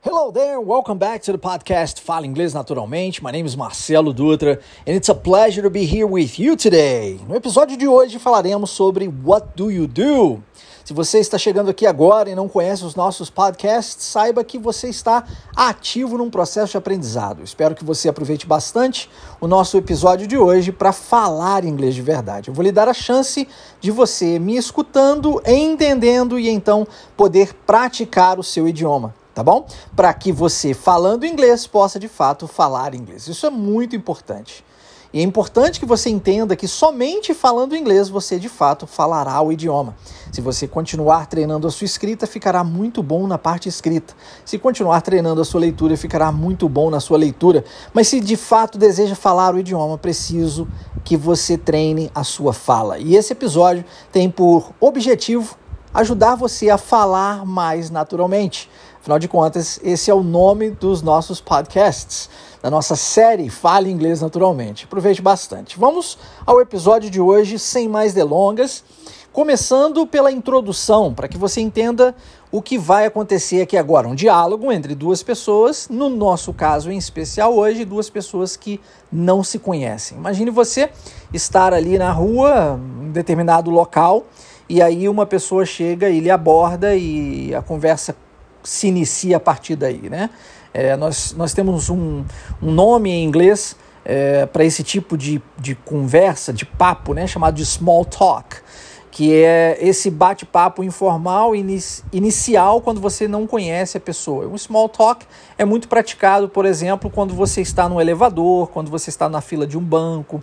Hello there, welcome back to the podcast Fala Inglês Naturalmente. My name is Marcelo Dutra and it's a pleasure to be here with you today. No episódio de hoje falaremos sobre What Do You Do? Se você está chegando aqui agora e não conhece os nossos podcasts, saiba que você está ativo num processo de aprendizado. Espero que você aproveite bastante o nosso episódio de hoje para falar inglês de verdade. Eu vou lhe dar a chance de você me escutando, entendendo e então poder praticar o seu idioma. Tá bom? Para que você, falando inglês, possa de fato falar inglês. Isso é muito importante. E é importante que você entenda que somente falando inglês você de fato falará o idioma. Se você continuar treinando a sua escrita, ficará muito bom na parte escrita. Se continuar treinando a sua leitura, ficará muito bom na sua leitura. Mas se de fato deseja falar o idioma, preciso que você treine a sua fala. E esse episódio tem por objetivo ajudar você a falar mais naturalmente. Afinal de contas, esse é o nome dos nossos podcasts, da nossa série Fale Inglês Naturalmente. Aproveite bastante. Vamos ao episódio de hoje, sem mais delongas, começando pela introdução, para que você entenda o que vai acontecer aqui agora. Um diálogo entre duas pessoas, no nosso caso em especial hoje, duas pessoas que não se conhecem. Imagine você estar ali na rua, em determinado local, e aí uma pessoa chega e lhe aborda e a conversa se inicia a partir daí, né? Nós temos um nome em inglês para esse tipo de conversa, de papo, né? Chamado de small talk, que é esse bate-papo informal inicial quando você não conhece a pessoa. O small talk é muito praticado, por exemplo, quando você está no elevador, quando você está na fila de um banco.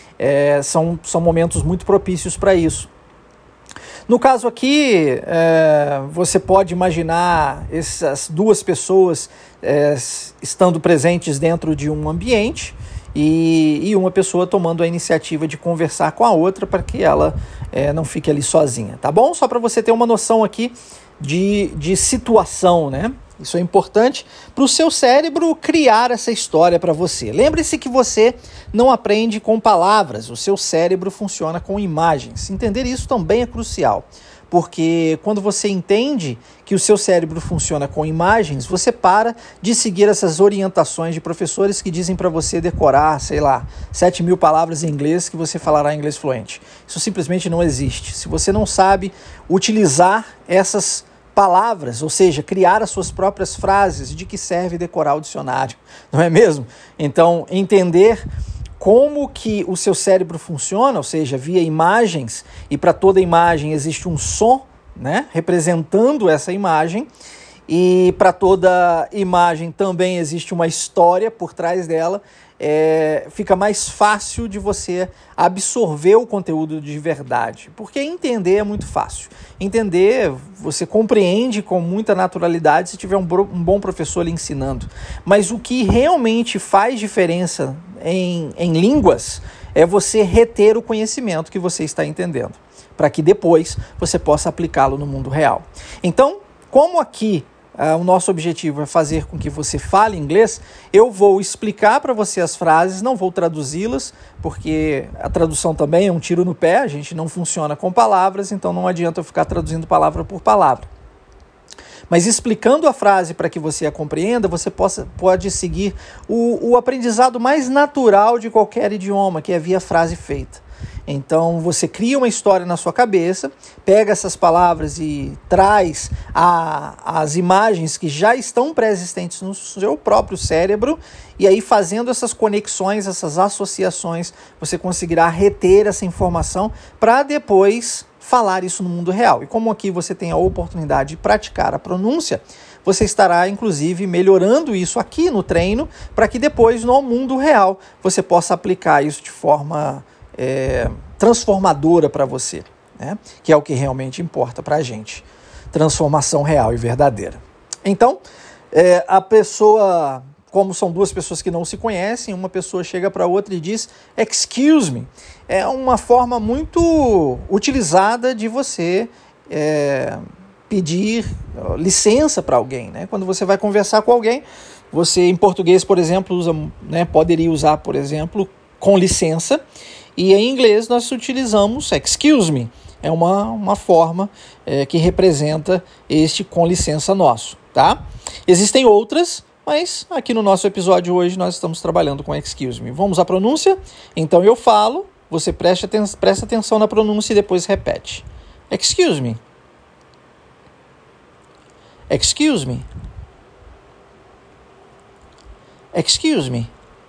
São momentos muito propícios para isso. No caso aqui, você pode imaginar essas duas pessoas estando presentes dentro de um ambiente e uma pessoa tomando a iniciativa de conversar com a outra para que ela não fique ali sozinha, tá bom? Só para você ter uma noção aqui de situação, né? Isso é importante para o seu cérebro criar essa história para você. Lembre-se que você não aprende com palavras, o seu cérebro funciona com imagens. Entender isso também é crucial, porque quando você entende que o seu cérebro funciona com imagens, você para de seguir essas orientações de professores que dizem para você decorar, 7.000 palavras em inglês que você falará inglês fluente. Isso simplesmente não existe. Se você não sabe utilizar essas palavras, ou seja, criar as suas próprias frases, de que serve decorar o dicionário, não é mesmo? Então, entender como que o seu cérebro funciona, ou seja, via imagens, e para toda imagem existe um som, né, representando essa imagem, e para toda imagem também existe uma história por trás dela, fica mais fácil de você absorver o conteúdo de verdade, porque entender é muito fácil. Entender, você compreende com muita naturalidade se tiver um bom professor lhe ensinando, mas o que realmente faz diferença em línguas é você reter o conhecimento que você está entendendo, para que depois você possa aplicá-lo no mundo real. Então, como aqui o nosso objetivo é fazer com que você fale inglês, eu vou explicar para você as frases, não vou traduzi-las, porque a tradução também é um tiro no pé, a gente não funciona com palavras, então não adianta eu ficar traduzindo palavra por palavra. Mas explicando a frase para que você a compreenda, você pode seguir o aprendizado mais natural de qualquer idioma, que é via frase feita. Então você cria uma história na sua cabeça, pega essas palavras e traz as imagens que já estão pré-existentes no seu próprio cérebro, e aí fazendo essas conexões, essas associações, você conseguirá reter essa informação para depois falar isso no mundo real. E como aqui você tem a oportunidade de praticar a pronúncia, você estará inclusive melhorando isso aqui no treino, para que depois no mundo real você possa aplicar isso de forma transformadora para você, né? Que é o que realmente importa para a gente. Transformação real e verdadeira. Então, a pessoa, como são duas pessoas que não se conhecem, uma pessoa chega para outra e diz "excuse me". É uma forma muito utilizada de você pedir licença para alguém, né? Quando você vai conversar com alguém, você em português, por exemplo, poderia usar, por exemplo, com licença, e em inglês nós utilizamos excuse me. É uma forma que representa este com licença nosso. tá? Existem outras, mas aqui no nosso episódio hoje nós estamos trabalhando com excuse me. Vamos à pronúncia? Então eu falo, você presta atenção na pronúncia e depois repete. Excuse me. Excuse me. Excuse me.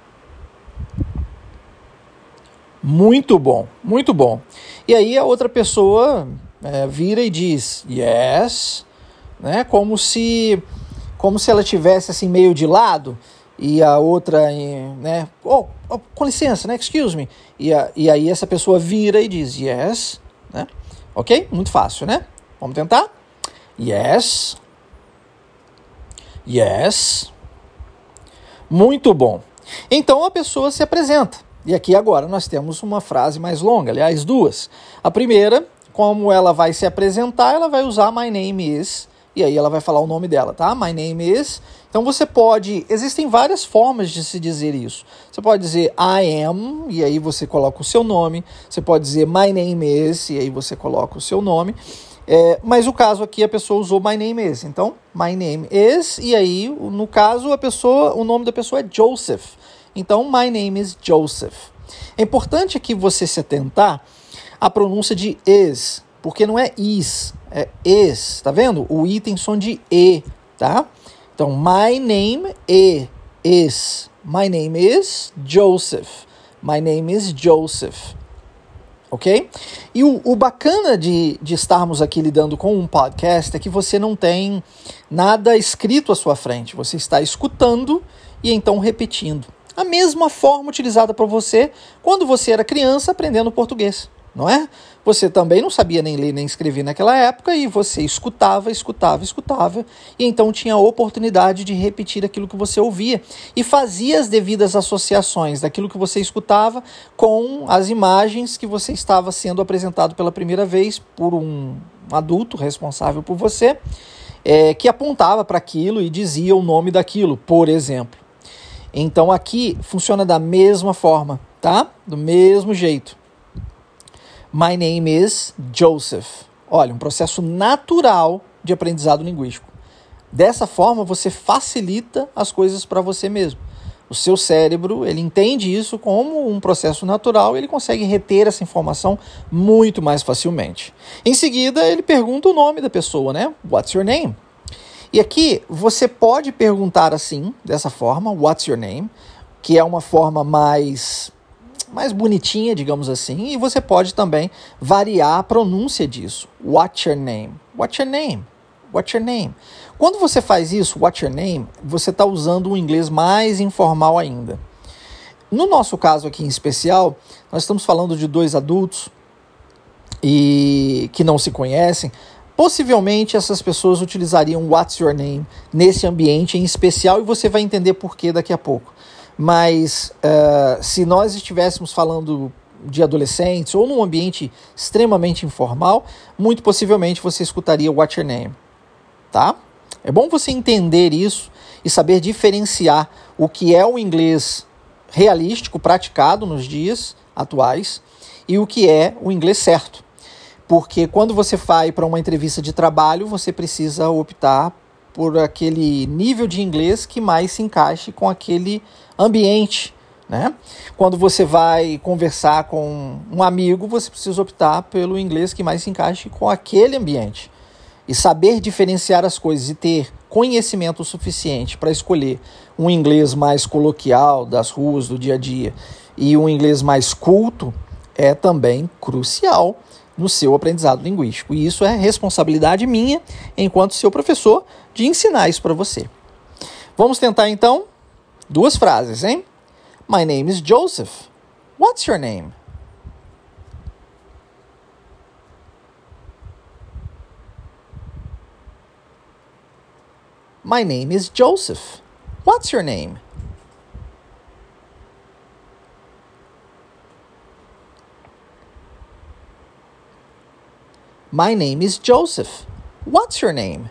Muito bom, muito bom. E aí a outra pessoa vira e diz yes, né? Como se ela tivesse assim meio de lado e a outra, né? Com licença, né? Excuse me. E aí essa pessoa vira e diz yes, né? Ok? Muito fácil, né? Vamos tentar? Yes. Yes. Muito bom. Então a pessoa se apresenta. E aqui agora nós temos uma frase mais longa, aliás, duas. A primeira, como ela vai se apresentar, ela vai usar my name is, e aí ela vai falar o nome dela, tá? My name is. Então existem várias formas de se dizer isso. Você pode dizer I am, e aí você coloca o seu nome. Você pode dizer my name is, e aí você coloca o seu nome. Mas o caso aqui, a pessoa usou my name is. Então, my name is, e aí, no caso, o nome da pessoa é Joseph. Então, my name is Joseph. É importante aqui você se atentar à pronúncia de is, porque não é is, é is, tá vendo? O i tem som de e, tá? Então, my name is. My name is Joseph. My name is Joseph. Ok? E o bacana de estarmos aqui lidando com um podcast é que você não tem nada escrito à sua frente. Você está escutando e então repetindo. A mesma forma utilizada por você quando você era criança aprendendo português, não é? Você também não sabia nem ler nem escrever naquela época e você escutava, e então tinha a oportunidade de repetir aquilo que você ouvia e fazia as devidas associações daquilo que você escutava com as imagens que você estava sendo apresentado pela primeira vez por um adulto responsável por você, que apontava para aquilo e dizia o nome daquilo, por exemplo. Então aqui funciona da mesma forma, tá? Do mesmo jeito. My name is Joseph. Olha, um processo natural de aprendizado linguístico. Dessa forma, você facilita as coisas para você mesmo. O seu cérebro, ele entende isso como um processo natural e ele consegue reter essa informação muito mais facilmente. Em seguida, ele pergunta o nome da pessoa, né? What's your name? E aqui, você pode perguntar assim, dessa forma, what's your name? Que é uma forma mais bonitinha, digamos assim, e você pode também variar a pronúncia disso. What's your name? What's your name? What's your name? Quando você faz isso, what's your name, você está usando um inglês mais informal ainda. No nosso caso aqui em especial, nós estamos falando de dois adultos e que não se conhecem. Possivelmente essas pessoas utilizariam what's your name nesse ambiente em especial e você vai entender por que daqui a pouco. Mas se nós estivéssemos falando de adolescentes ou num ambiente extremamente informal, muito possivelmente você escutaria what's your name, tá? É bom você entender isso e saber diferenciar o que é o inglês realístico, praticado nos dias atuais, e o que é o inglês certo. Porque quando você vai para uma entrevista de trabalho, você precisa optar por aquele nível de inglês que mais se encaixe com aquele ambiente, né? Quando você vai conversar com um amigo, você precisa optar pelo inglês que mais se encaixe com aquele ambiente. E saber diferenciar as coisas e ter conhecimento suficiente para escolher um inglês mais coloquial das ruas do dia a dia e um inglês mais culto é também crucial no seu aprendizado linguístico. E isso é responsabilidade minha, enquanto seu professor, de ensinar isso para você. Vamos tentar então duas frases, hein? My name is Joseph. What's your name? My name is Joseph. What's your name? My name is Joseph. What's your name?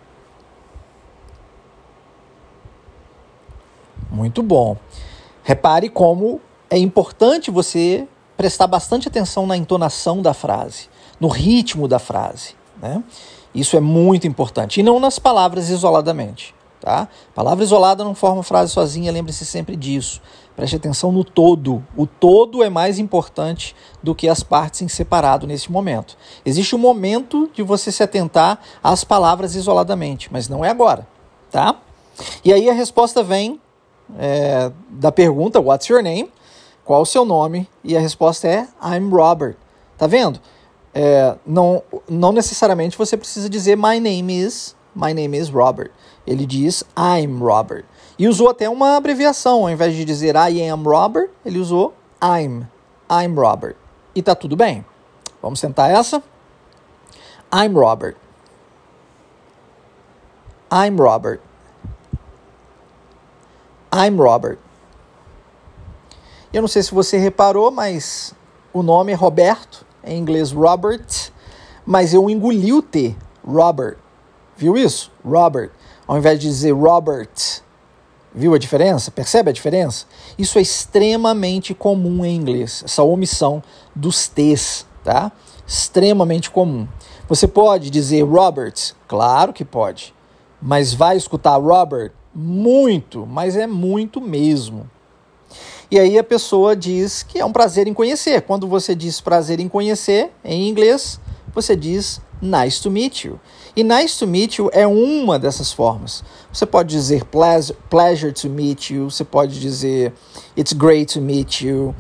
Muito bom. Repare como é importante você prestar bastante atenção na entonação da frase, no ritmo da frase, né? Isso é muito importante. E não nas palavras isoladamente. Tá? Palavra isolada não forma frase sozinha, lembre-se sempre disso. Preste atenção no todo. O todo é mais importante do que as partes em separado nesse momento. Existe um momento de você se atentar às palavras isoladamente, mas não é agora. Tá? E aí a resposta vem da pergunta, what's your name? Qual o seu nome? E a resposta é I'm Robert. Tá vendo? Não necessariamente você precisa dizer my name is Robert. Ele diz I'm Robert. E usou até uma abreviação. Ao invés de dizer I am Robert, ele usou I'm Robert. E tá tudo bem. Vamos tentar essa? I'm Robert. I'm Robert. I'm Robert. Eu não sei se você reparou, mas o nome é Roberto, em inglês Robert, mas eu engoli o T, Robert. Viu isso? Robert. Ao invés de dizer Robert. Viu a diferença? Percebe a diferença? Isso é extremamente comum em inglês, essa omissão dos T's, tá? Extremamente comum. Você pode dizer Robert? Claro que pode. Mas vai escutar Robert? Muito, mas é muito mesmo. E aí a pessoa diz que é um prazer em conhecer. Quando você diz prazer em conhecer, em inglês, você diz nice to meet you. E nice to meet you é uma dessas formas. Você pode dizer pleasure to meet you, você pode dizer it's great to meet you.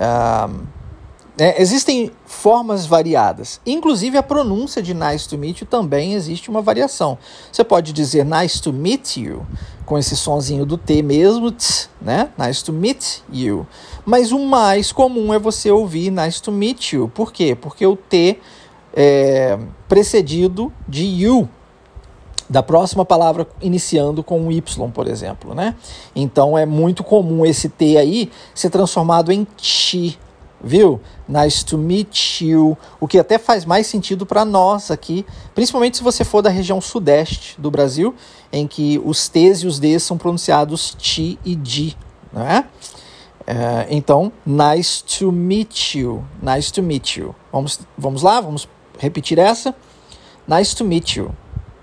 Existem formas variadas. Inclusive a pronúncia de nice to meet you também existe uma variação. Você pode dizer nice to meet you, com esse sonzinho do T mesmo, tss, né? Nice to meet you. Mas o mais comum é você ouvir nice to meet you. Por quê? Porque o T é precedido de you, da próxima palavra iniciando com um Y, por exemplo, né? Então é muito comum esse T aí ser transformado em ti, viu? Nice to meet you, o que até faz mais sentido para nós aqui, principalmente se você for da região sudeste do Brasil, em que os T's e os D's são pronunciados ti e di, né? Então, nice to meet you, nice to meet you. Vamos lá, vamos repetir essa. Nice to meet you.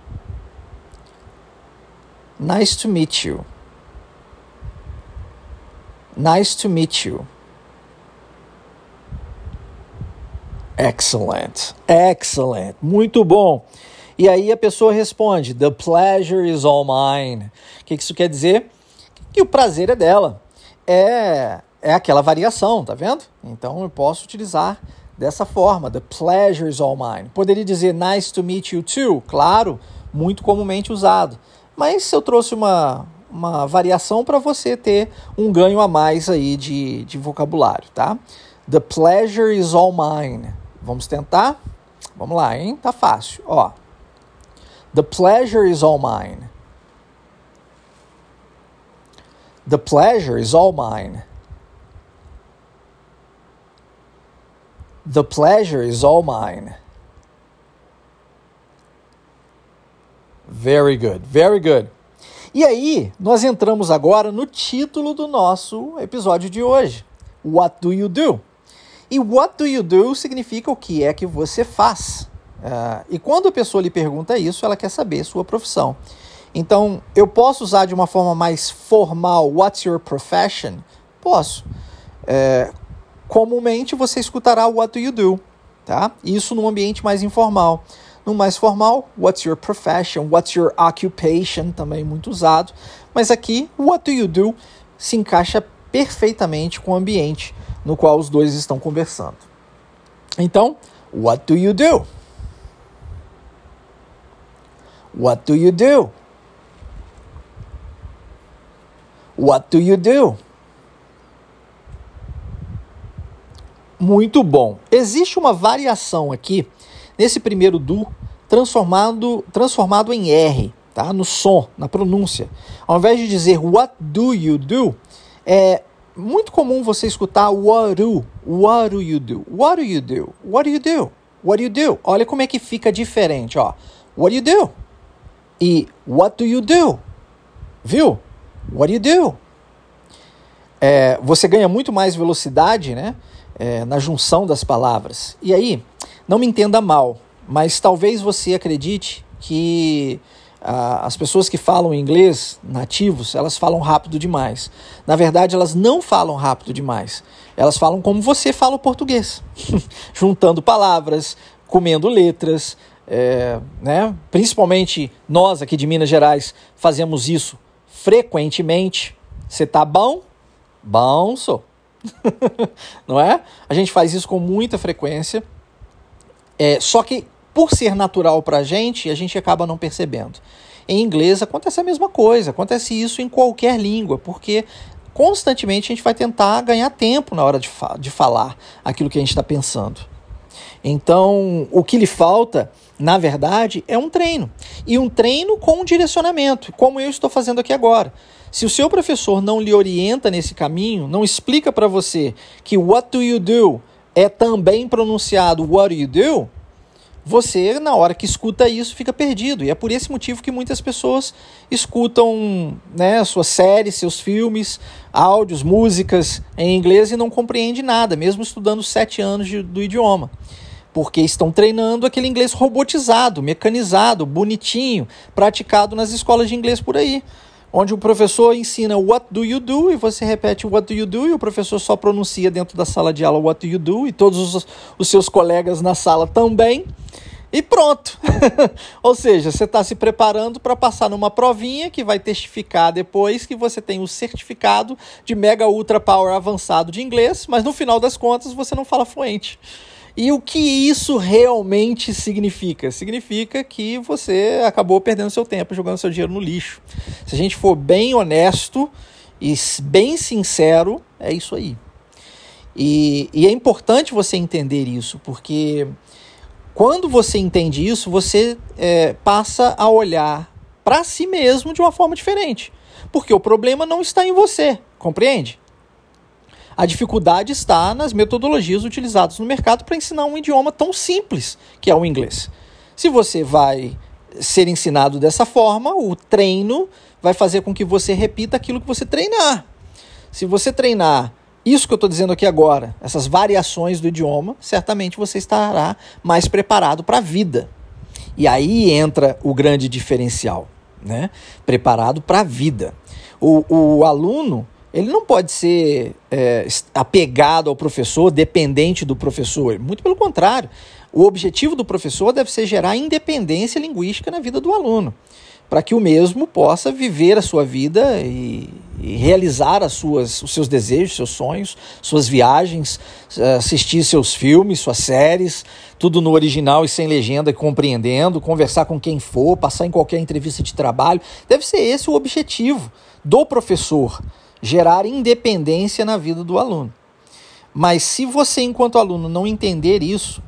Nice to meet you. Nice to meet you. Excellent, excellent, muito bom. E aí a pessoa responde, the pleasure is all mine. O que isso quer dizer? Que o prazer é dela. É aquela variação, tá vendo? Então eu posso utilizar dessa forma, the pleasure is all mine. Poderia dizer nice to meet you too, claro, muito comumente usado. Mas eu trouxe uma variação para você ter um ganho a mais aí de vocabulário, tá? The pleasure is all mine. Vamos tentar? Vamos lá, hein? Tá fácil. Ó. The pleasure is all mine. The pleasure is all mine. The pleasure is all mine. Very good, very good. E aí, nós entramos agora no título do nosso episódio de hoje. What do you do? E what do you do significa o que é que você faz. E quando a pessoa lhe pergunta isso, ela quer saber sua profissão. Então, eu posso usar de uma forma mais formal, what's your profession? Posso. Comumente você escutará what do you do, tá? Isso num ambiente mais informal. No mais formal, what's your profession? What's your occupation? Também muito usado. Mas aqui, what do you do se encaixa perfeitamente com o ambiente no qual os dois estão conversando. Então, what do you do? What do you do? What do you do? Muito bom. Existe uma variação aqui, nesse primeiro do, transformado em R, tá? No som, na pronúncia. Ao invés de dizer what do you do, é muito comum você escutar what do you do? What do you do? What do you do? What do you do? Olha como é que fica diferente, ó. What do you do? E what do you do? Viu? What do you do? Você ganha muito mais velocidade, né? Na junção das palavras. E aí, não me entenda mal, mas talvez você acredite que as pessoas que falam inglês, nativos, elas falam rápido demais. Na verdade, elas não falam rápido demais. Elas falam como você fala o português, juntando palavras, comendo letras, né? Principalmente nós aqui de Minas Gerais fazemos isso frequentemente. Você tá bom? Bom, sou. Não é? A gente faz isso com muita frequência. Só que por ser natural para a gente acaba não percebendo. Em inglês acontece a mesma coisa, acontece isso em qualquer língua, porque constantemente a gente vai tentar ganhar tempo na hora de falar aquilo que a gente está pensando. Então, o que lhe falta, na verdade, é um treino. E um treino com um direcionamento, como eu estou fazendo aqui agora. Se o seu professor não lhe orienta nesse caminho, não explica para você que what do you do é também pronunciado what do you do, você, na hora que escuta isso, fica perdido. E é por esse motivo que muitas pessoas escutam, né, suas séries, seus filmes, áudios, músicas em inglês e não compreendem nada, mesmo estudando 7 anos do idioma. Porque estão treinando aquele inglês robotizado, mecanizado, bonitinho, praticado nas escolas de inglês por aí. Onde o professor ensina what do you do e você repete what do you do e o professor só pronuncia dentro da sala de aula what do you do e todos os seus colegas na sala também e pronto. Ou seja, você está se preparando para passar numa provinha que vai testificar depois que você tem o certificado de Mega Ultra Power avançado de inglês, mas no final das contas você não fala fluente. E o que isso realmente significa? Significa que você acabou perdendo seu tempo, jogando seu dinheiro no lixo. Se a gente for bem honesto e bem sincero, é isso aí. E é importante você entender isso, porque quando você entende isso, você passa a olhar para si mesmo de uma forma diferente. Porque o problema não está em você, compreende? A dificuldade está nas metodologias utilizadas no mercado para ensinar um idioma tão simples, que é o inglês. Se você vai ser ensinado dessa forma, o treino vai fazer com que você repita aquilo que você treinar. Se você treinar isso que eu estou dizendo aqui agora, essas variações do idioma, certamente você estará mais preparado para a vida. E aí entra o grande diferencial, né? Preparado para a vida. O aluno, ele não pode ser apegado ao professor, dependente do professor. Muito pelo contrário. O objetivo do professor deve ser gerar independência linguística na vida do aluno, para que o mesmo possa viver a sua vida e realizar os seus desejos, seus sonhos, suas viagens, assistir seus filmes, suas séries, tudo no original e sem legenda, compreendendo, conversar com quem for, passar em qualquer entrevista de trabalho. Deve ser esse o objetivo do professor, gerar independência na vida do aluno. Mas se você, enquanto aluno, não entender isso,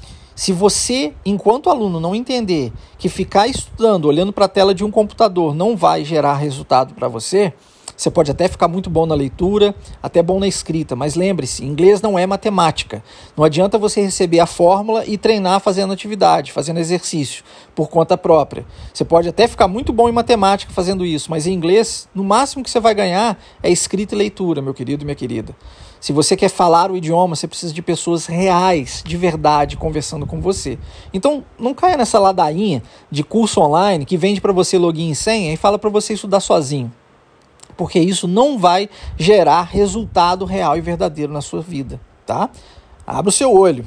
se você, enquanto aluno, não entender que ficar estudando, olhando para a tela de um computador não vai gerar resultado para você, você pode até ficar muito bom na leitura, até bom na escrita, mas lembre-se, inglês não é matemática. Não adianta você receber a fórmula e treinar fazendo atividade, fazendo exercício, por conta própria. Você pode até ficar muito bom em matemática fazendo isso, mas em inglês, no máximo que você vai ganhar é escrita e leitura, meu querido e minha querida. Se você quer falar o idioma, você precisa de pessoas reais, de verdade, conversando com você. Então, não caia nessa ladainha de curso online que vende para você login e senha e fala para você estudar sozinho. Porque isso não vai gerar resultado real e verdadeiro na sua vida, tá? Abra o seu olho,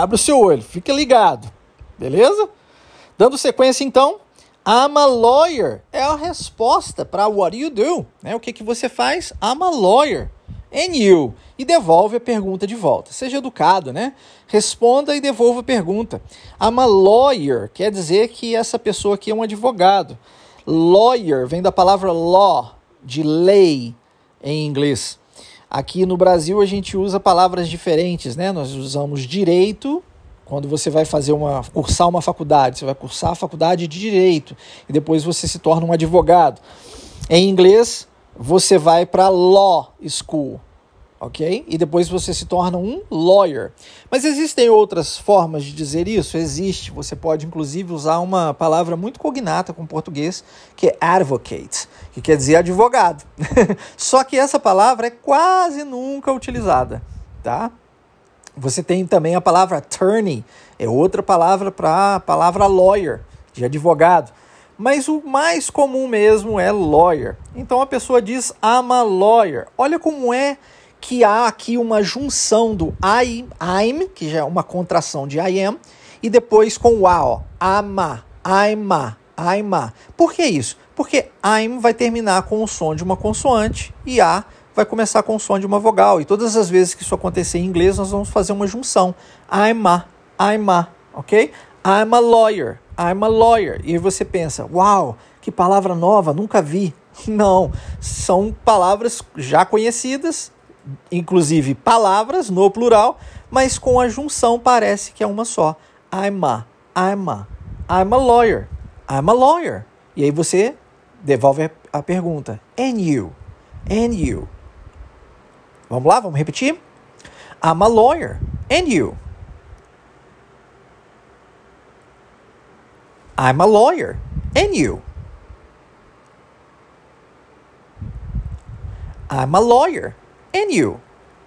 fica ligado, beleza? Dando sequência então, I'm a lawyer é a resposta para what you do, né? O que você faz? I'm a lawyer. And you? E devolve a pergunta de volta. Seja educado, né? Responda e devolva a pergunta. I'm a lawyer quer dizer que essa pessoa aqui é um advogado. Lawyer vem da palavra law, de lei em inglês. Aqui no Brasil a gente usa palavras diferentes, né? Nós usamos direito, quando você vai cursar uma faculdade, você vai cursar a faculdade de direito e depois você se torna um advogado. Em inglês, você vai para law school, ok? E depois você se torna um lawyer. Mas existem outras formas de dizer isso? Existe. Você pode, inclusive, usar uma palavra muito cognata com português, que é advocate, que quer dizer advogado. Só que essa palavra é quase nunca utilizada, tá? Você tem também a palavra attorney, é outra palavra para a palavra lawyer, de advogado. Mas o mais comum mesmo é lawyer. Então a pessoa diz I'm a lawyer. Olha como é que há aqui uma junção do I'm, que já é uma contração de I am, e depois com o A, ó, I'm a. Por que isso? Porque I'm vai terminar com o som de uma consoante e A vai começar com o som de uma vogal. E todas as vezes que isso acontecer em inglês, nós vamos fazer uma junção. I'm a, ok? I'm a lawyer. E aí você pensa, uau, que palavra nova, nunca vi. Não, são palavras já conhecidas, inclusive palavras no plural, mas com a junção parece que é uma só. I'm a lawyer. E aí você devolve a pergunta. And you? Vamos lá, vamos repetir? I'm a lawyer. And you? I'm a lawyer. And you? I'm a lawyer. And you?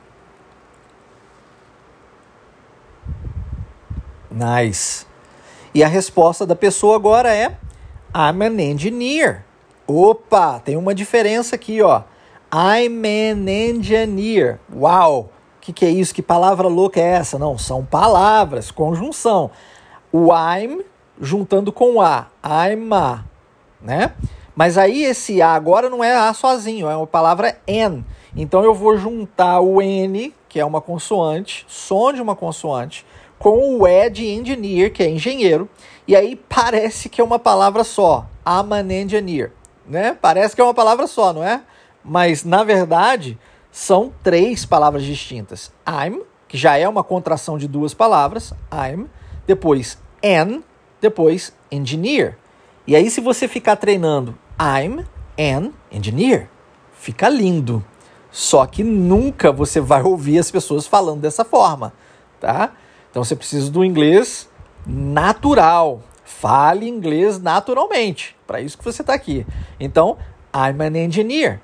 Nice. E a resposta da pessoa agora é I'm an engineer. Opa, tem uma diferença aqui, ó. I'm an engineer. Uau, o que é isso? Que palavra louca é essa? Não, são palavras, conjunção. O I'm juntando com o A. I'm a, né? Mas aí esse A agora não é A sozinho, é uma palavra N. Então eu vou juntar o N, que é uma consoante, som de uma consoante, com o E de engineer, que é engenheiro. E aí parece que é uma palavra só. I'm an engineer, né? Parece que é uma palavra só, não é? Mas, na verdade, são 3 palavras distintas. I'm, que já é uma contração de 2 palavras. I'm, depois an, depois engineer. E aí, se você ficar treinando I'm an engineer, fica lindo. Só que nunca você vai ouvir as pessoas falando dessa forma, tá? Então, você precisa do inglês natural. Fale inglês naturalmente. Para isso que você está aqui. Então, I'm an engineer.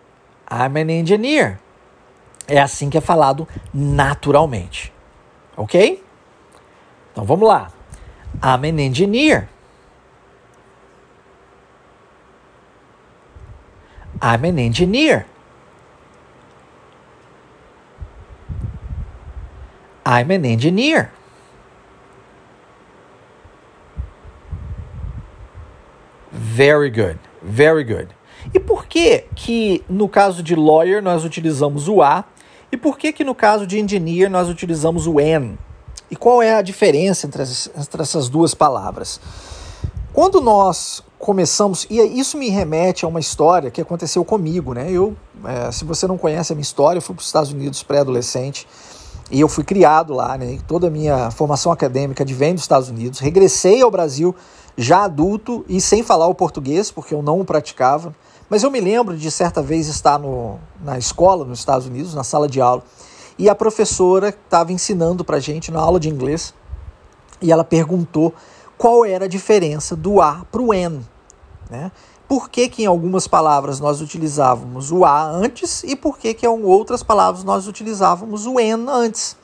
É assim que é falado naturalmente. Ok? Então, vamos lá. I'm an engineer. I'm an engineer. I'm an engineer. Very good, very good. E por que no caso de lawyer nós utilizamos o A e por que no caso de engineer nós utilizamos o N? E qual é a diferença entre essas duas palavras? Quando nós começamos, e isso me remete a uma história que aconteceu comigo, né? Se você não conhece a minha história, eu fui para os Estados Unidos pré-adolescente e eu fui criado lá, né? Toda a minha formação acadêmica vem dos Estados Unidos. Regressei ao Brasil já adulto e sem falar o português, porque eu não o praticava. Mas eu me lembro de certa vez estar na escola nos Estados Unidos, na sala de aula, e a professora estava ensinando para a gente na aula de inglês, e ela perguntou qual era a diferença do A para o N, né? Por que em algumas palavras nós utilizávamos o A antes e por que em outras palavras nós utilizávamos o N antes.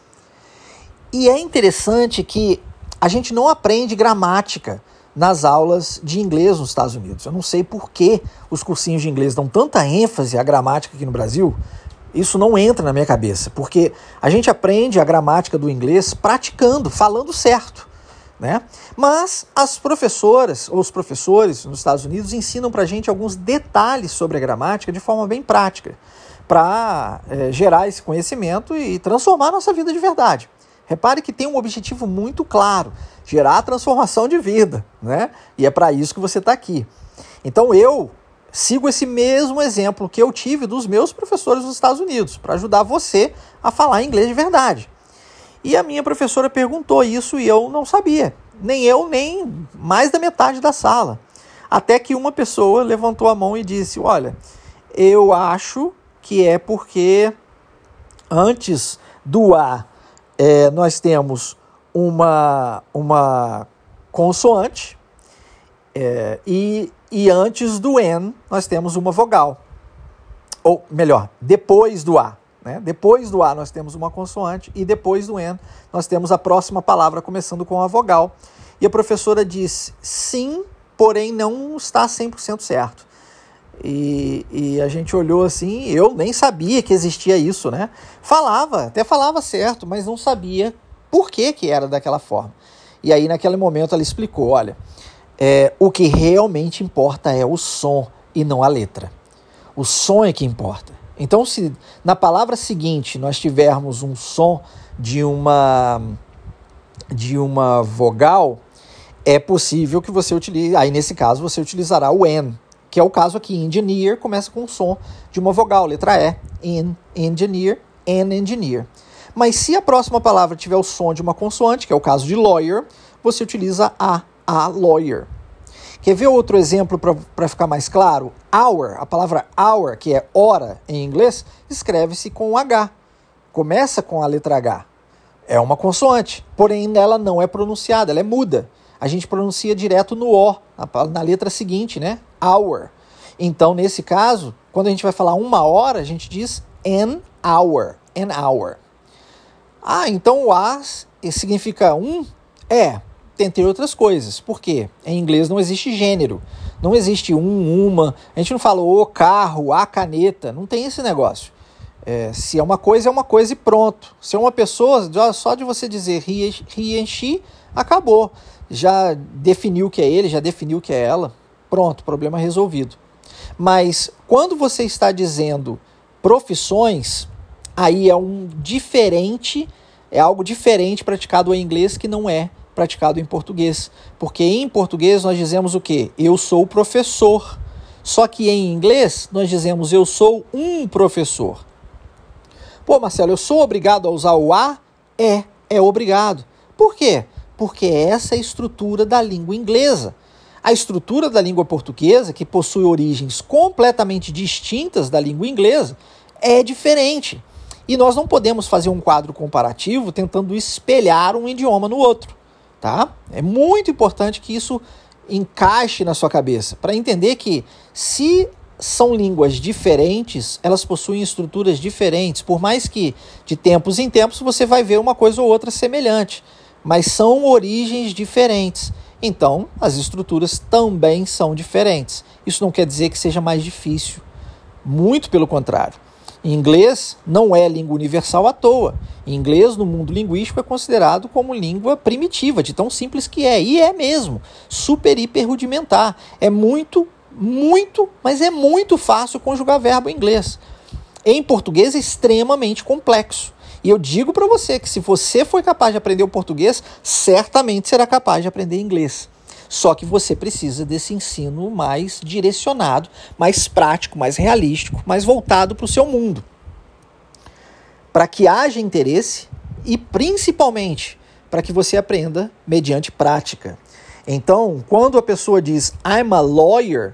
E é interessante que a gente não aprende gramática nas aulas de inglês nos Estados Unidos. Eu não sei por que os cursinhos de inglês dão tanta ênfase à gramática aqui no Brasil. Isso não entra na minha cabeça, porque a gente aprende a gramática do inglês praticando, falando certo, né? Mas as professoras ou os professores nos Estados Unidos ensinam pra gente alguns detalhes sobre a gramática de forma bem prática, para gerar esse conhecimento e transformar a nossa vida de verdade. Repare que tem um objetivo muito claro, gerar a transformação de vida, né? E é para isso que você está aqui. Então eu sigo esse mesmo exemplo que eu tive dos meus professores nos Estados Unidos, para ajudar você a falar inglês de verdade. E a minha professora perguntou isso e eu não sabia. Nem eu, nem mais da metade da sala. Até que uma pessoa levantou a mão e disse, olha, eu acho que é porque antes do A nós temos uma consoante e antes do N nós temos uma vogal. Ou melhor, depois do A. né? Depois do A nós temos uma consoante e depois do N nós temos a próxima palavra começando com a vogal. E a professora disse, sim, porém não está 100% certo. E a gente olhou assim, eu nem sabia que existia isso, né? Até falava certo, mas não sabia por que era daquela forma. E aí naquele momento ela explicou, olha, o que realmente importa é o som e não a letra. O som é que importa. Então, se na palavra seguinte nós tivermos um som de uma vogal, é possível que você utilize, aí nesse caso você utilizará o N, que é o caso aqui, engineer começa com o som de uma vogal, letra E, engineer, engineer. Mas se a próxima palavra tiver o som de uma consoante, que é o caso de lawyer, você utiliza a lawyer. Quer ver outro exemplo para ficar mais claro? Hour, a palavra hour, que é hora em inglês, escreve-se com H. Começa com a letra H. É uma consoante, porém ela não é pronunciada, ela é muda. A gente pronuncia direto no O, na letra seguinte, né? Hour. Então, nesse caso, quando a gente vai falar uma hora, a gente diz an hour. An hour. Então o A significa um? Entre outras coisas. Por quê? Em inglês não existe gênero. Não existe uma. A gente não fala o carro, a caneta. Não tem esse negócio. Se é uma coisa e pronto. Se é uma pessoa, só de você dizer he and she, acabou. Já definiu o que é ele, já definiu o que é ela. Pronto, problema resolvido. Mas quando você está dizendo profissões, aí é algo diferente praticado em inglês que não é praticado em português. Porque em português nós dizemos o quê? Eu sou professor. Só que em inglês nós dizemos eu sou um professor. Pô, Marcelo, eu sou obrigado a usar o A? É obrigado. Por quê? Porque essa é a estrutura da língua inglesa. A estrutura da língua portuguesa, que possui origens completamente distintas da língua inglesa, é diferente. E nós não podemos fazer um quadro comparativo tentando espelhar um idioma no outro, tá? É muito importante que isso encaixe na sua cabeça, para entender que se são línguas diferentes, elas possuem estruturas diferentes, por mais que de tempos em tempos você vai ver uma coisa ou outra semelhante, mas são origens diferentes. Então, as estruturas também são diferentes. Isso não quer dizer que seja mais difícil. Muito pelo contrário. Inglês não é língua universal à toa. Inglês, no mundo linguístico, é considerado como língua primitiva, de tão simples que é. E é mesmo. Super, hiper rudimentar. É muito, mas é muito fácil conjugar verbo em inglês. Em português é extremamente complexo. E eu digo para você que se você foi capaz de aprender o português, certamente será capaz de aprender inglês. Só que você precisa desse ensino mais direcionado, mais prático, mais realístico, mais voltado para o seu mundo. Para que haja interesse e, principalmente, para que você aprenda mediante prática. Então, quando a pessoa diz I'm a lawyer,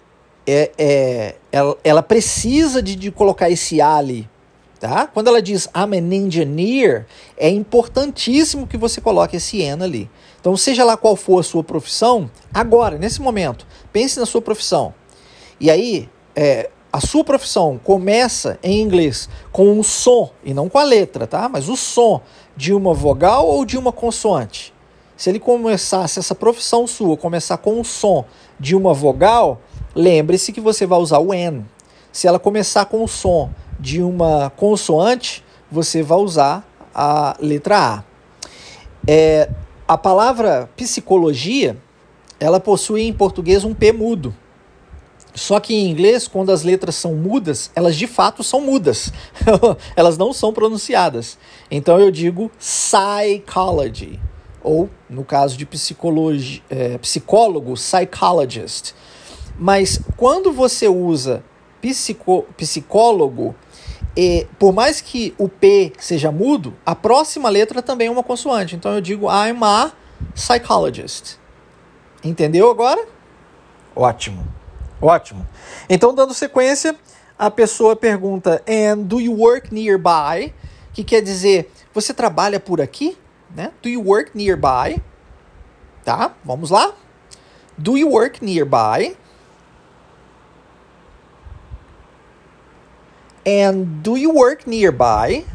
ela precisa de colocar esse A ali. Tá? Quando ela diz I'm an engineer, é importantíssimo que você coloque esse N ali. Então, seja lá qual for a sua profissão, agora, nesse momento, pense na sua profissão. E aí, a sua profissão começa em inglês com um som, e não com a letra, tá? Mas o som de uma vogal ou de uma consoante. Se essa profissão sua começar com o som de uma vogal, lembre-se que você vai usar o N. Se ela começar com o som de uma consoante, você vai usar a letra A. A palavra psicologia, ela possui em português um P mudo. Só que em inglês, quando as letras são mudas, elas de fato são mudas. Elas não são pronunciadas. Então eu digo psychology. Ou, no caso de psicólogo, psychologist. Mas quando você usa psicólogo, por mais que o P seja mudo, a próxima letra também é uma consoante. Então eu digo I'm a psychologist. Entendeu agora? Ótimo. Então, dando sequência, a pessoa pergunta And do you work nearby? Que quer dizer, você trabalha por aqui? Né? Do you work nearby? Tá, vamos lá. Do you work nearby? And do you work nearby?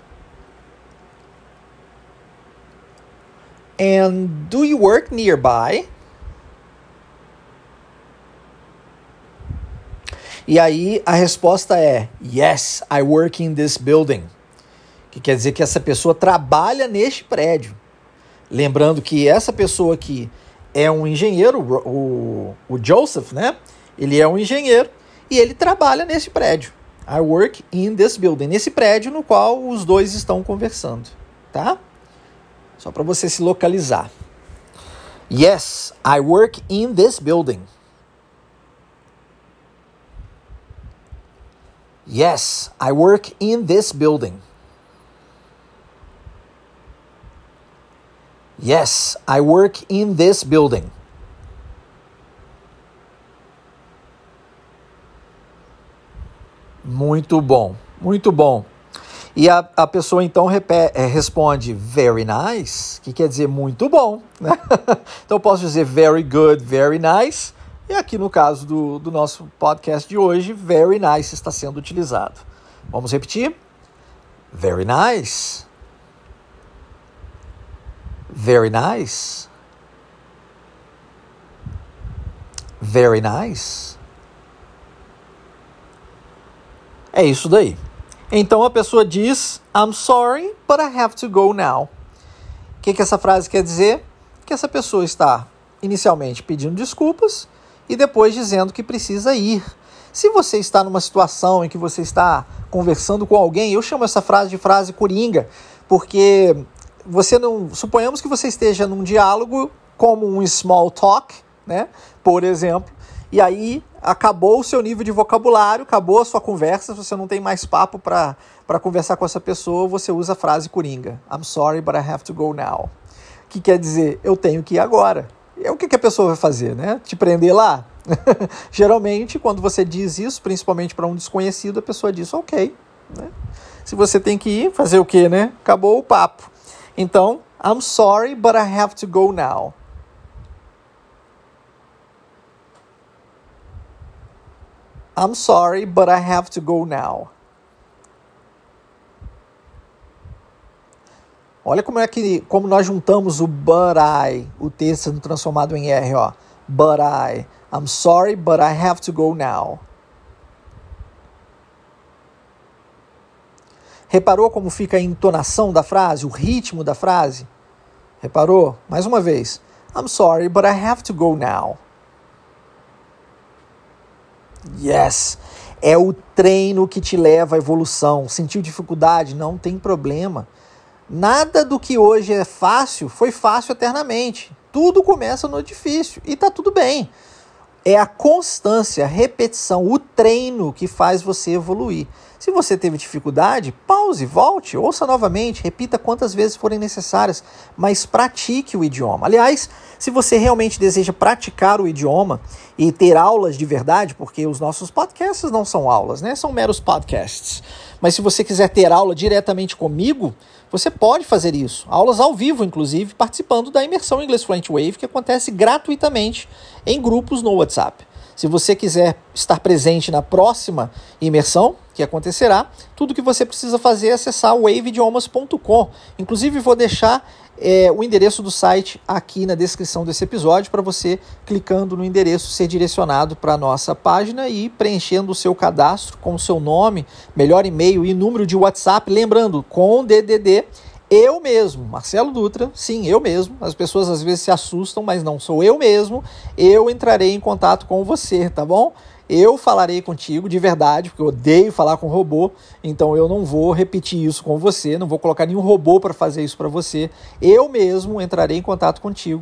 And do you work nearby? E aí a resposta é yes, I work in this building. Que quer dizer que essa pessoa trabalha neste prédio. Lembrando que essa pessoa aqui é um engenheiro, o Joseph, né? Ele é um engenheiro e ele trabalha nesse prédio. I work in this building. Nesse prédio no qual os dois estão conversando, tá? Só para você se localizar. Yes, I work in this building. Yes, I work in this building. Yes, I work in this building. Muito bom, muito bom. E a pessoa então responde very nice, que quer dizer muito bom, né? Então eu posso dizer very good, very nice. E aqui no caso do nosso podcast de hoje, very nice está sendo utilizado. Vamos repetir? Very nice. Very nice. Very nice. É isso daí. Então a pessoa diz, I'm sorry, but I have to go now. O que essa frase quer dizer? Que essa pessoa está inicialmente pedindo desculpas e depois dizendo que precisa ir. Se você está numa situação em que você está conversando com alguém, eu chamo essa frase de frase coringa, porque você não... Suponhamos que você esteja num diálogo como um small talk, né? Por exemplo, e aí acabou o seu nível de vocabulário, acabou a sua conversa, você não tem mais papo para conversar com essa pessoa, você usa a frase coringa. I'm sorry, but I have to go now. Que quer dizer, eu tenho que ir agora. E o que a pessoa vai fazer, né? Te prender lá? Geralmente, quando você diz isso, principalmente para um desconhecido, a pessoa diz, ok. Né? Se você tem que ir, fazer o quê, né? Acabou o papo. Então, I'm sorry, but I have to go now. I'm sorry, but I have to go now. Olha como nós juntamos o but I, o T sendo transformado em R, ó. But I. I'm sorry, but I have to go now. Reparou como fica a entonação da frase, o ritmo da frase? Reparou? Mais uma vez. I'm sorry, but I have to go now. Yes. É o treino que te leva à evolução. Sentiu dificuldade? Não tem problema. Nada do que hoje é fácil foi fácil eternamente. Tudo começa no difícil e tá tudo bem. É a constância, a repetição, o treino que faz você evoluir. Se você teve dificuldade, pause, volte, ouça novamente, repita quantas vezes forem necessárias, mas pratique o idioma. Aliás, se você realmente deseja praticar o idioma e ter aulas de verdade, porque os nossos podcasts não são aulas, né? São meros podcasts. Mas se você quiser ter aula diretamente comigo, você pode fazer isso. Aulas ao vivo, inclusive, participando da imersão English Fluent Wave, que acontece gratuitamente em grupos no WhatsApp. Se você quiser estar presente na próxima imersão, que acontecerá, tudo que você precisa fazer é acessar waveidiomas.com. Inclusive, vou deixar o endereço do site aqui na descrição desse episódio para você, clicando no endereço, ser direcionado para a nossa página e preenchendo o seu cadastro com o seu nome, melhor e-mail e número de WhatsApp. Lembrando, com DDD, eu mesmo, Marcelo Dutra, sim, eu mesmo. As pessoas às vezes se assustam, mas não sou eu mesmo. Eu entrarei em contato com você, tá bom? Eu falarei contigo de verdade, porque eu odeio falar com robô, então eu não vou repetir isso com você, não vou colocar nenhum robô para fazer isso para você. Eu mesmo entrarei em contato contigo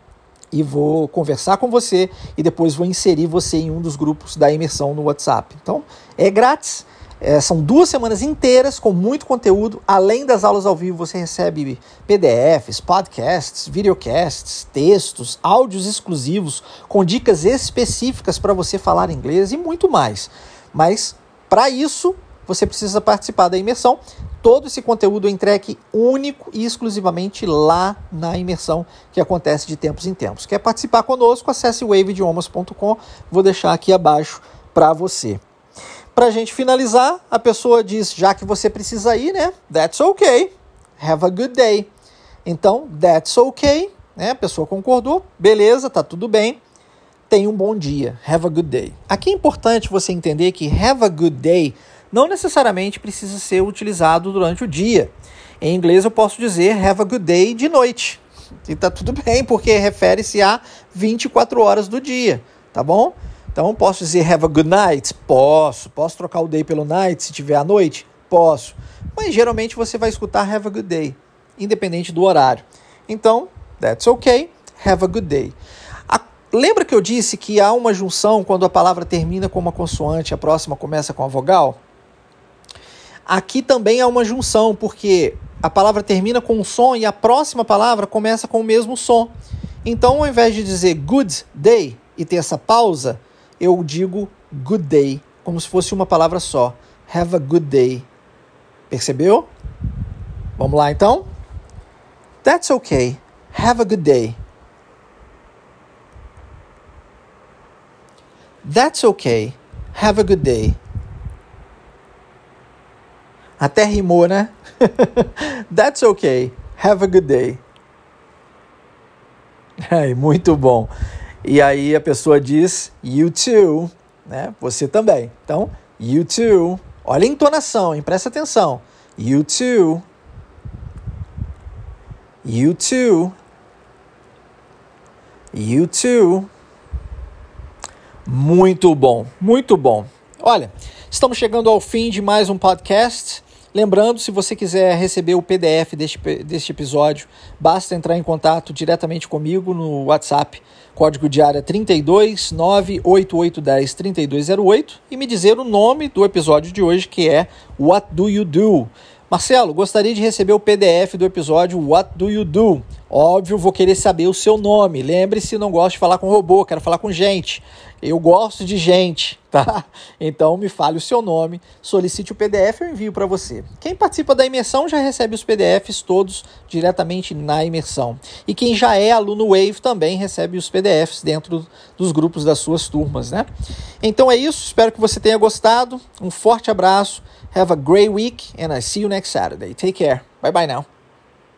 e vou conversar com você e depois vou inserir você em um dos grupos da imersão no WhatsApp. Então, é grátis. São 2 semanas inteiras com muito conteúdo. Além das aulas ao vivo, você recebe PDFs, podcasts, videocasts, textos, áudios exclusivos com dicas específicas para você falar inglês e muito mais. Mas, para isso, você precisa participar da imersão. Todo esse conteúdo é entregue único e exclusivamente lá na imersão, que acontece de tempos em tempos. Quer participar conosco? Acesse waveidiomas.com. Vou deixar aqui abaixo para você. pra gente finalizar, a pessoa diz, já que você precisa ir, né? That's okay. Have a good day. Então, that's okay, né? A pessoa concordou, beleza, tá tudo bem. Tenha um bom dia. Have a good day. Aqui é importante você entender que have a good day não necessariamente precisa ser utilizado durante o dia. Em inglês eu posso dizer have a good day de noite. E tá tudo bem, porque refere-se a 24 horas do dia, tá bom? Então, posso dizer have a good night? Posso. Posso trocar o day pelo night se tiver à noite? Posso. Mas geralmente você vai escutar have a good day, independente do horário. Então, that's okay. Have a good day. Lembra que eu disse que há uma junção quando a palavra termina com uma consoante e a próxima começa com a vogal? Aqui também há uma junção, porque a palavra termina com um som e a próxima palavra começa com o mesmo som. Então, ao invés de dizer good day e ter essa pausa, eu digo good day, como se fosse uma palavra só. Have a good day. Percebeu? Vamos lá, então? That's okay. Have a good day. That's okay. Have a good day. Até rimou, né? That's okay. Have a good day. Muito bom. E aí a pessoa diz you too, né? Você também. Então, you too. Olha a entonação, hein? Presta atenção. You too. You too. You too. Muito bom, muito bom. Olha, estamos chegando ao fim de mais um podcast. Lembrando, se você quiser receber o PDF deste episódio, basta entrar em contato diretamente comigo no WhatsApp, código de área 32 98810 3208 e me dizer o nome do episódio de hoje, que é What Do You Do? Marcelo, gostaria de receber o PDF do episódio What Do You Do? Óbvio, vou querer saber o seu nome. Lembre-se, não gosto de falar com robô, quero falar com gente. Eu gosto de gente, tá? Então me fale o seu nome, solicite o PDF e eu envio para você. Quem participa da imersão já recebe os PDFs todos diretamente na imersão. E quem já é aluno Wave também recebe os PDFs dentro dos grupos das suas turmas, né? Então é isso, espero que você tenha gostado. Um forte abraço. Have a great week and I see you next Saturday. Take care. Bye bye now.